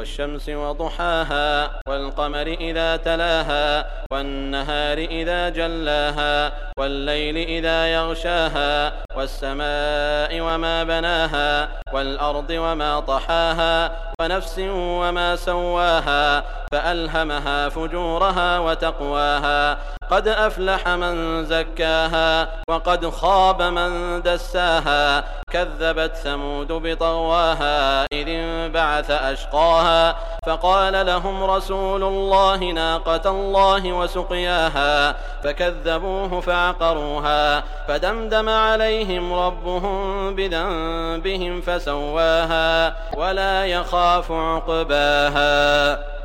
والشمس وضحاها والقمر إذا تلاها والنهار إذا جلاها والليل إذا يغشاها والسماء وما بناها والأرض وما طحاها ونفس وما سواها فألهمها فجورها وتقواها قد أفلح من زكاها وقد خاب من دساها كذبت ثمود بطغواها إذ انبعث أشقاها فقال لهم رسول الله ناقة الله وسقياها فكذبوه فعقروها فدمدم عليهم ربهم بذنبهم فسواها ولا يخاف عقباها.